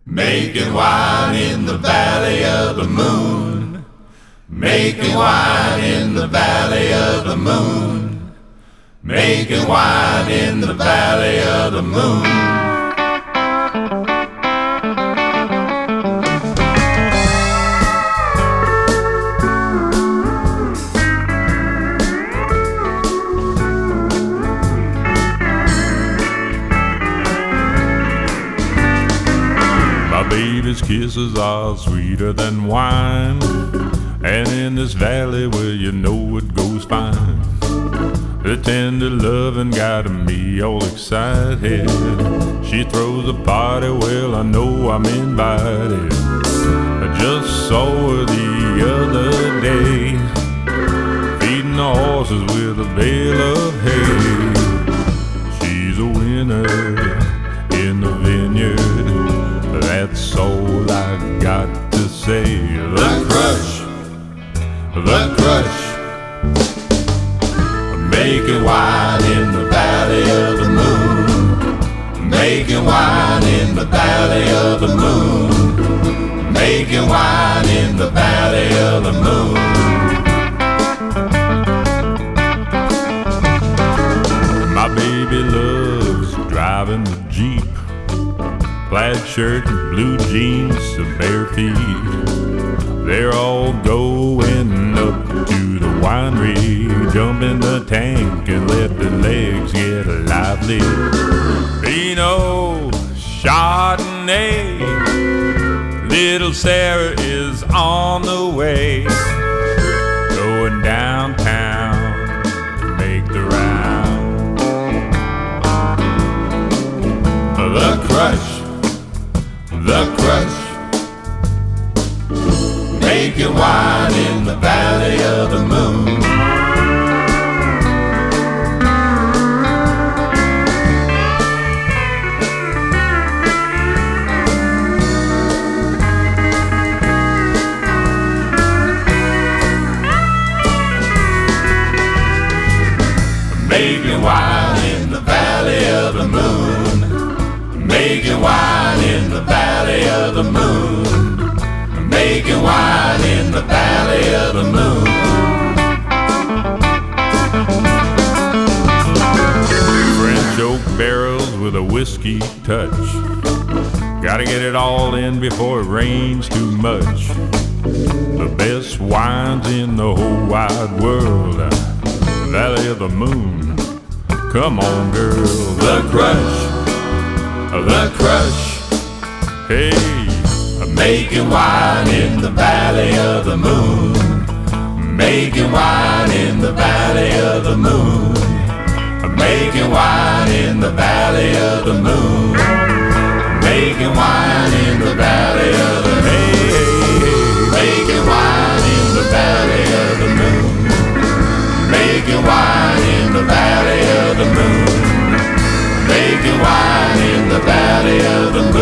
Making wine in the valley of the moon. Making wine in the valley of the moon. Making wine in the valley of the moon. Baby's kisses are sweeter than wine, and in this valley where you know it goes fine, the tender loving got me all excited. She throws a party, well I know I'm invited. I just saw her the other day, feeding the horses with a bale of hay. She's a winner in the vineyard, that's all I got to say. The crush, the crush. Making wine in the valley of the moon. Making wine in the valley of the moon. Making wine in the valley of the moon. My baby loves driving the Jeep, plaid shirt and blue jeans, some bare feet. They're all going up to the winery, jump in the tank and let the legs get lively. Pinot, Chardonnay, little Sarah is on the way, going downtown to make the round. The crush, the crush. Making wine in the valley of the moon. Making wine in the valley of the moon. Making wine in the valley of the moon. Making wine in the valley of the moon. French oak barrels with a whiskey touch, gotta get it all in before it rains too much. The best wines in the whole wide world, Valley of the Moon. Come on, girl. The crush, the crush. Hey, making wine in the valley of the moon. Making wine in the valley of the moon. Making wine in the valley of the moon. Making wine in the valley of the moon. Making wine in the valley of the moon. Making wine in the valley of the moon. Making wine in the valley of the moon.